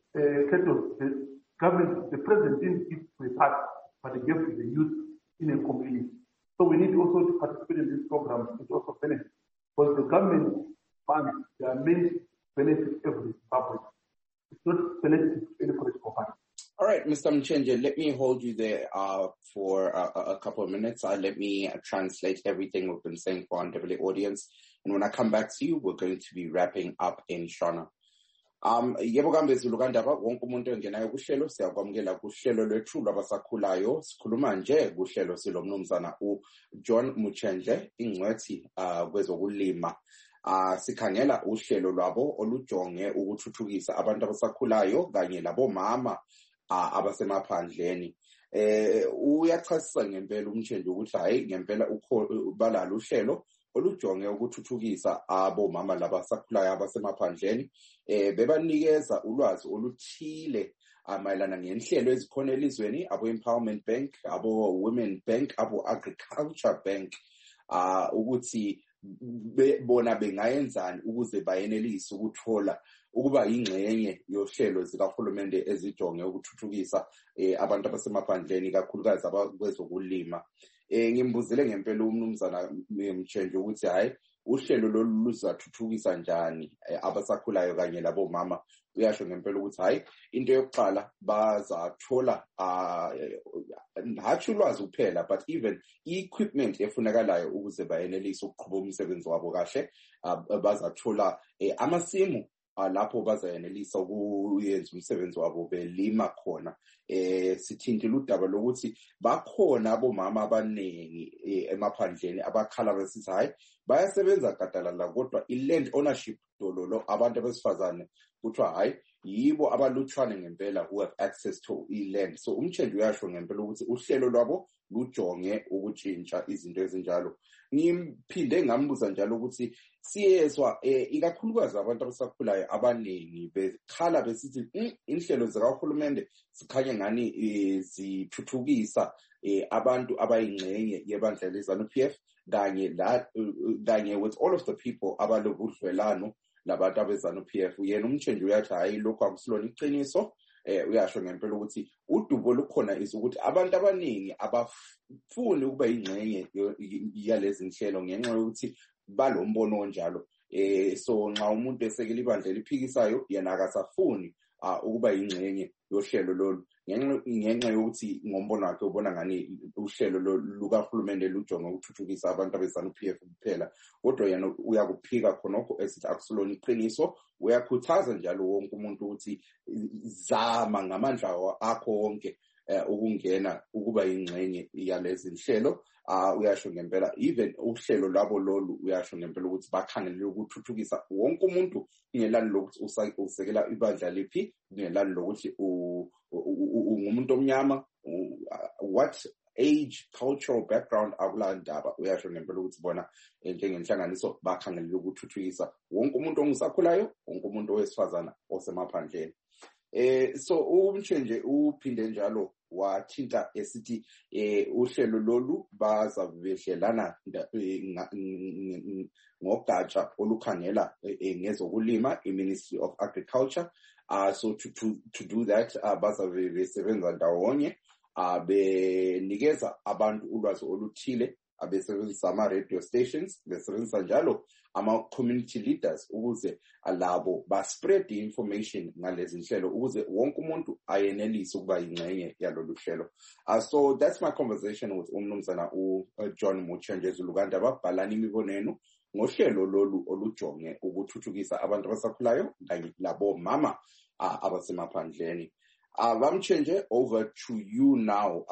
the government, the president didn't give to a part, but he gave to the youth in a community. So we need also to participate in this program to also benefit. Because the government funds, they are meant to benefit every Zimbabwean. It's not selected to any political party. All right, Mr. Mchenje, let me hold you there for a couple of minutes. Let me translate everything we've been saying for our Ndebele audience. And when I come back to you, we're going to be wrapping up in Shona. Yebo kambe Zulukandaba wonke umuntu engenayo kuhlelo siyakwamukela kuhlelo lwethu lwabasakhulayo sikhuluma nje kuhlelo silomnumzana uJohn Mchenje ingcwethi kwezokulima sikhangela uhlelo lwabo olujonge ukuthuthukisa abantu abasakhulayo kanye labomama abasemaphandleni uyachasisa ngempela umthenje ukuthi hayi ngempela balalo uhlelo olujonge ukuthuthukisa abomama labasakhulayo abasemaphandleni bebanikeza ulwazi oluthile mayelana ngenhlelo ezikhona elizweni abo Empowerment Bank abo Women Bank abo Agriculture Bank ukuthi bona bengayenzani ukuze bayenelise ukuthola ukuba ingxenye yohlelo zikahulumende ezijonge ukuthuthukisa abantu abasemaphandleni kakhulukazi abakwezokulima. Ngimbuzile ngempela umnumzana Mchenje ukuthi hayi uhlelo lolu luzathuthukisa njani abasakhulayo kanye labomama. Uyasho ngempela ukuthi hayi into yokuqala bazathola hathu ulwazi kuphela but even equipment efunakalayo ukuze bayenelise ukuqhubeka umsebenzi wabo kahle. Bazathola amasimu lapho bazayenelisa ukuyenza umsebenzi wabo belima khona. Sithintile udaba lokuthi bakhona abomama abaningi emaphandleni abakhala besithi hayi bayasebenza gadalala kodwa i-land ownership dololo abantu abesifazane kuthiwa hayi yibo abalutshwane ngempela who have access to i-land. So umthenje uyasho ngempela ukuthi uhlelo lwabo lujonge ukutshintsha izinto ezinjalo. Ngiphinde ngambuza njalo ukuthi siyezwa ikakhulukazi abantu abasakhulayo abaningi bekhala besithi inhlelo zikahulumende sikhanye ngani zithuthukisa abantu abayingxenye yebandla leZANU-PF kanye with all of the people abalobudlelano labantu abeZANU-PF. Yena umthenje uyathi hayi lokho akusilona iqiniso. Uyasho ngempela ukuthi udubo lukhona ukuthi abantu abaningi abafuni ukuba ingxenye yalezi nhlelo ngenxa yokuthi balombono onjalo. So nxa umuntu esekela ibandla liphikisayo yena akasafuni ukuba ingxenye yohlelo lolu ngenxa yokuthi ngombono wakhe ubona ngani uhlelo lukahulumende lujonge ukuthuthukisa abantu abeZANU-PF kuphela. Kodwa yena uyakuphika khonokho esithi akusilona iqiniso. Uyakhuthaza njalo wonke umuntu ukuthi zama ngamandla akho wonke ukungena ukuba ingxenye yalezi nhlelo. Uyasho ngempela even uhlelo labo lolu uyasho ngempela ukuthi bakhangelele ukuthuthukisa wonke umuntu ngelani lokuthi usekela ibandla liphi ngelani lokuthi ungumuntu omnyama what age cultural background akulandaba. Uyasho ngempela ukuthi bona njengenhlanganiso bakhangelele ukuthuthukisa wonke umuntu ongusakhulayo wonke umuntu owesifazana osemaphandleni. So umchenje uphinde njalo wathinta esithi uhlelo lolu bazabehlelana ngogatsha olukhangela ngezokulima iMinistry of Agriculture. So to do that bazabe besebenza ndawonye benikeza abantu ulwazi oluthile abesebenzisa ama-radio stations, besebenzisa njalo ama-community leaders ukuze labo ba-spread information ngalezi nhlelo ukuze wonke umuntu ayenelise ukuba yingxenye yalolu hlelo. So that's my conversation with umnumzana John Muthenje Zulukandaba. Bhalani imibono yenu ngohlelo lolu olujonge ukuthuthukisa abantu abasakhulayo kanye labo mama abasemaphandleni. Bamchenje, over to you now.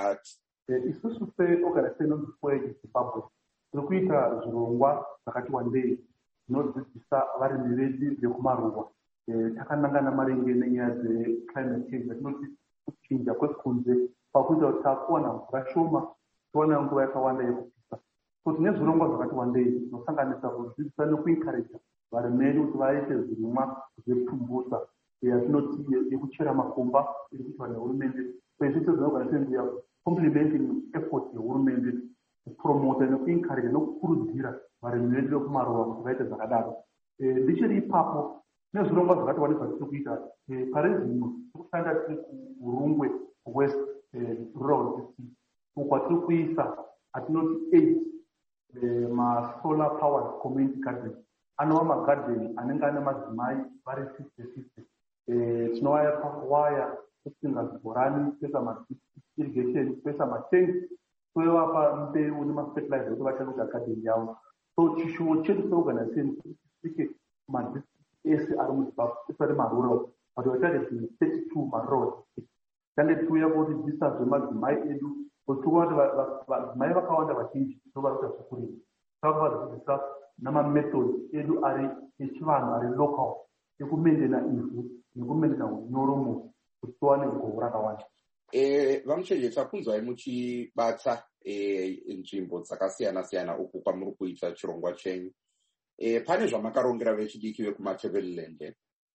Isusu se-organization of Zimbabwe tikuita zvirongwa zvakati wandei zvinodzidzisa varimi vedu vekumaruwa takanangana maringe nenyaya dzeclimate change yatinoti kuchinja kwekunze pakuita kuti takuwana mvura shoma towana nguva yakawanda yekupisa. So tine zvirongwa zvakati wandei zvinosanganisa kudzidzisa nekuencourage varimi vedu kuti vaite zvirimwa zvepfumbusa yatinoti yekuchera makomba iri kuitwa nehurumende. Izvi seorganization complementing effort yehurumende kupromota nekuencourage nokukurudzira varimi vedu vekumaruwa kuti vaite zvakadaro. Ndichiri ipapo nezvirongwa zvakati wandei zvatiri kuita pare zvino tikushanda tiri kuRungwe West Rural District uko kwatiri kuisa atinoti 8 masolar powered community garden anova magarden anenge ane madzimai vari 50-50. Tinovaya pawaya kusinga zvibhorani kuisa ma-irrigation kuisa matengi toivapa mbeu nemafertilizer kuti vachanoita garden yavo. So chishuwo chedu seorganization tisike madistrict ese ari muZimbabwe especially marural kuti vatarget 32 marural district tande tiuya kudzidzisa zvemadzimai edu kuti tikuona kuti madzimai vakawanda vazhinji ndovarikuita zvekurima tavakuvadzidzisa namamethod edu ari echivanhu ari local ekumendena ivhu nekumendena unyoro kuti tiwane govo rakawanda. Vamchenje, takunzwai muchibata nzvimbo dzakasiyana-siyana uku kwamuri kuita chirongwa chenyu. Pane zvamakarongera vechidiki vekuMatabeleland?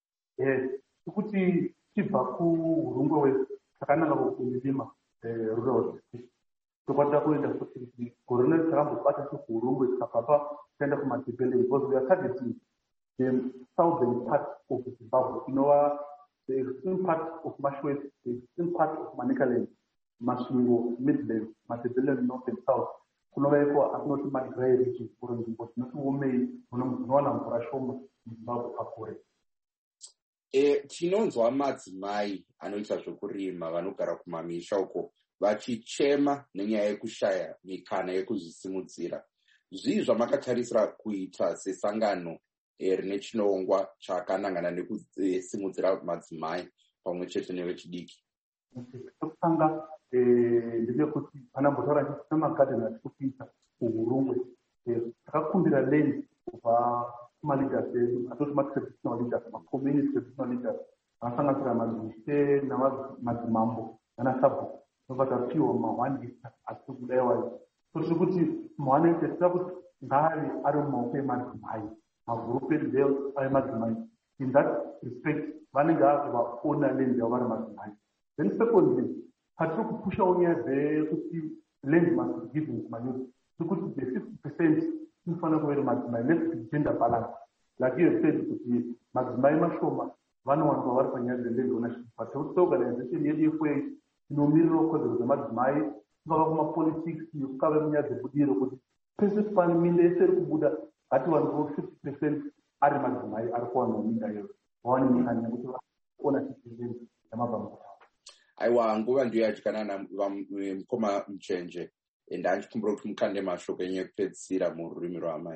Kuti tibva kuRungwe West takananga kukulima rural district tokwanisa kuenda kuti gore rino takambobata kuRungwe tikabva taenda kuMatabeleland because we are targeting the southern part of Zimbabwe inova the extreme part of Mashwezi, the extreme part of Manicaland, Masvingo, Midland, Matabeleland, North and South. Kunovaiko atinoti madry region kuri nzvimbo dzinoti omei munowana mvura shoma muZimbabwe pakure. Tinonzwa madzimai anoita zvekurima vanogara kumamisha uko vachichema nenyaya yekushaya mikana yekuzvisimudzira. Zvii zvamakatarisira kuita sesangano rine chinongwa chakanangana nekusimudzira madzimai pamwe chete nevechidiki? Tokutanga ndezvekuti panambotaura kuti tine magadheni atiri kuita kuRungwe takakumbira land kubva kumaleaders edu atoti matraditional leaders macommunity traditional leaders vanosanganisira mazvise namadzimambo nanasabhuku tobva tapiwa ma1 hectare atiri kudayiwa. Totiri kuti ma1 hectare tida kuti ngave ari mumaoko emadzimai magroup edu aemadzimai. In that respect vanenge vakuvaona land yavo vari madzimai. Then secondly patiri kupushawo nyaya dzekuti land must be given kumayouth sekuti the 50% inofanira kuva iri madzimai. Let's gender balance like you have said kuti madzimai mashoma vanowanikwa vari panyaya dzeland ownership but sekuti seorganization yedu yeFOA inomirirawo kodzero dzemadzimai kungava kumapolitics kungava munyaya dzebudiro kuti pese pane minda yese iri kubuda ngatiwanikewo 50% ari madzimai ari kuwanawo minda iyoyo vawane mikana yekuti vaonaship yeland yamabvambo. Aiwa, nguva ndiyo yadyikanana mukoma Mchenje ndanchikumbira kuti mukande mashoko enyu ekupedzisira mururimi rwamai.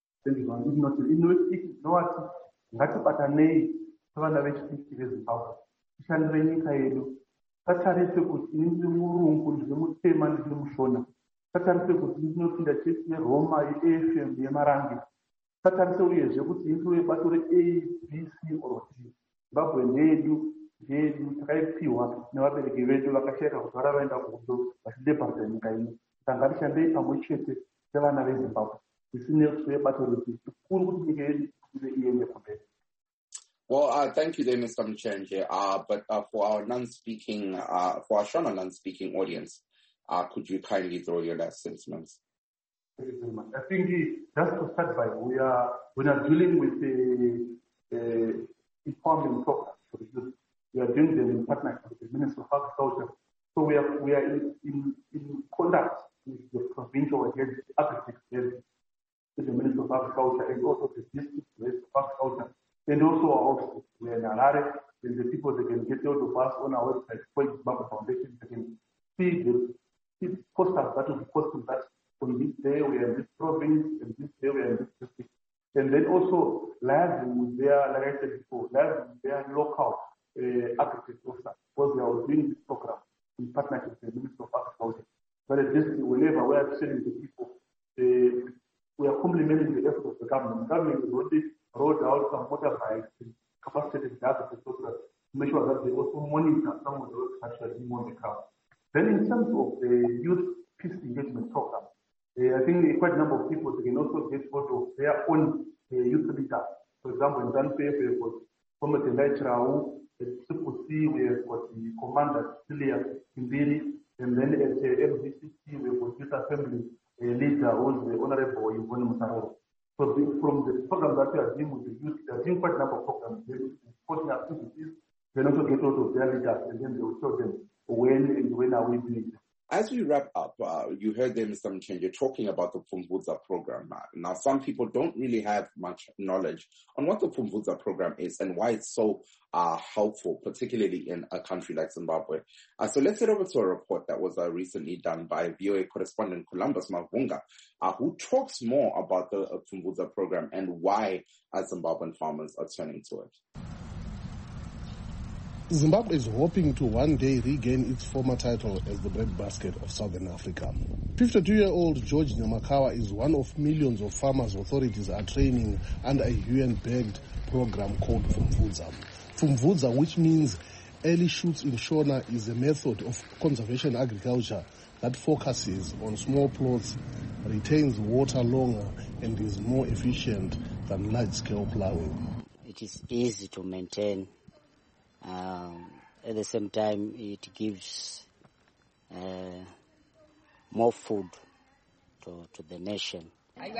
Inoti ngatibatanei sevana vechidiki veZimbabwe tishandire nyika yedu. Tatarise kuti ini ndiri murungu ndiri mutema ndiri mushona. Tatarise kuti ndinopinda chesi yeRoma yeAFM yeMarange. Tatarise uyezve kuti indiri webato reABC or D. Zimbabwe ndeyedu takaipiwa nevabereki vedu vakashayika kuti varavaenda kuhondo vachidebharira nyika ino. Ngatishandei pamwe chete sevana veZimbabwe. Isine kusoye bato redu tikuru kuti nyika yedu ive iende kumberi. Well, thank you there, Mr. Mchenje. But for our non-speaking, for our Shona non-speaking audience, could you kindly throw your last sentiments? Thank you very much. I think just to start by, we are dealing with the informing program for the youth. We are doing them in partnership with the Ministry of Agriculture. So we are in contact with the provincial head, architect head, with the Ministry of Agriculture, and also the district head of agriculture, and also our office. We are in Harare, and the people they can get out of us on our website, Zimbabwe Foundation, they can see the posters that will be posted that on this day we are in this province, and this day we are in this district. And then also liaising with their, like I said before, liaising with their local architect officer, because we are doing this program in partnership with the Ministry of Agriculture. But at least whenever we are sharing the people, we are complementing the effort of the government. The government has already rolled out some motorbikes and capacitated the architect officer to make sure that they also monitor some of the work that are being on the ground. Then in terms of the youth peace engagement program, I think quite a number of people they can also get hold of their own youth leaders. For example, in ZANU-PF, we have got Comrade Elijah Rau. At CCC, we have got the Commander Celia Kimbiri. And then at FDCC, we have got Youth Assembly leader, who is the Honorable Yvonne Musaroro. So from the program that we are doing with the youth, they are doing quite a number of programs. They are supporting activities. They also get hold of their leaders, and then they will show them when are we doing it. As we wrap up, you heard there, Mr. Mchenje, talking about the Pfumvudza program. Now, some people don't really have much knowledge on what the Pfumvudza program is and why it's so helpful, particularly in a country like Zimbabwe. So let's head over to a report that was recently done by VOA correspondent Columbus Mavunga, who talks more about the Pfumvudza program and why Zimbabwean farmers are turning to it. Zimbabwe is hoping to one day regain its former title as the breadbasket of Southern Africa. 52-year-old George Nyamakawa is one of millions of farmers authorities are training under a UN-backed program called Pfumvudza. Pfumvudza, which means early shoots in Shona, is a method of conservation agriculture that focuses on small plots, retains water longer, and is more efficient than large-scale plowing. It is easy to maintain. At the same time, it gives more food to the nation.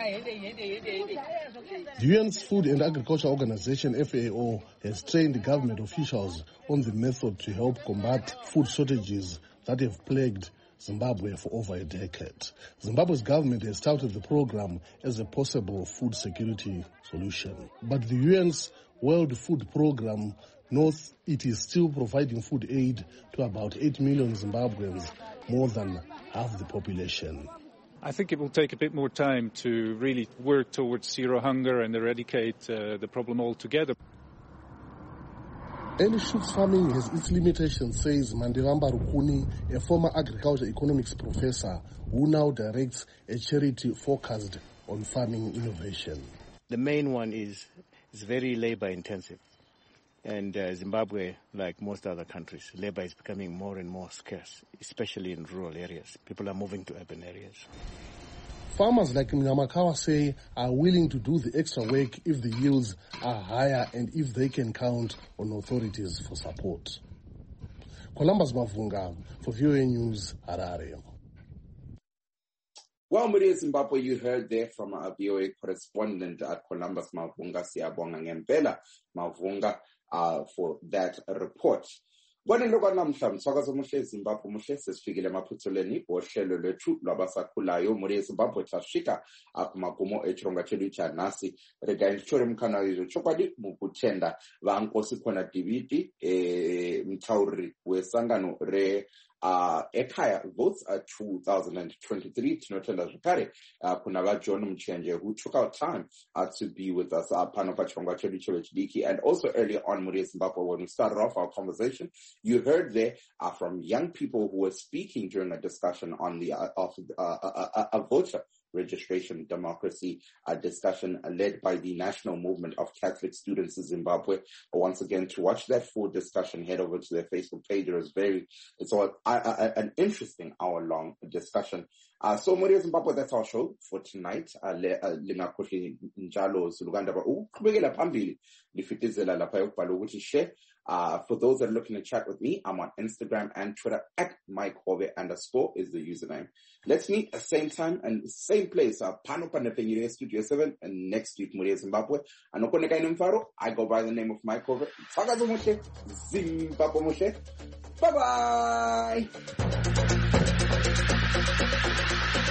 The UN's Food and Agriculture Organization, FAO, has trained government officials on the method to help combat food shortages that have plagued Zimbabwe for over a decade. Zimbabwe's government has touted the program as a possible food security solution. But the UN's World Food Program notes it is still providing food aid to about 8 million Zimbabweans, more than half the population. I think it will take a bit more time to really work towards zero hunger and eradicate the problem altogether. Early shoots farming has its limitations, says Mandivamba Rukuni, a former agriculture economics professor who now directs a charity focused on farming innovation. The main one is very labor intensive. And Zimbabwe, like most other countries, labor is becoming more and more scarce, especially in rural areas. People are moving to urban areas. Farmers like Nyamakawa say are willing to do the extra work if the yields are higher and if they can count on authorities for support. Columbus Mavunga for VOA News, Harare. Well, Maria Zimbabwe, you heard there from our VOA correspondent at Columbus Mavunga, Siyabonga Ngempela Mavunga, for that report. Kwanelokwa namhla msakazo muhle Zimbabwe muhle sesifikile emaphutheleni ohlelo lwethu lwabasakhulayo muri Zimbabwe tlashika akumagumo echironga chedu cha nasi rega nchore mkhana yizo chokwadi mukutenda vankosi khona dividi mtauri wesangano re ekhaya votes 2023 tinotenda zvakare kuna vaJohn Mchenje who took out time to be with us pano pachirongwa chedu chevechidiki. And also earlier on muri Zimbabwe, when we started off our conversation, you heard there from young people who were speaking during a discussion on the a voucher registration democracy discussion led by the National Movement of Catholic Students in Zimbabwe. Once again, to watch that full discussion, head over to their Facebook page. It's an interesting hour-long discussion. So Muria Zimbabwe, that's our show for tonight. For those that are looking to chat with me, I'm on Instagram and Twitter at MikeHove_ is the username. Let's meet at the same time and same place. Panopanepengire Studio 7 and next week Muria Zimbabwe. I go by the name of MikeHove. Zimbabwe. Bye bye.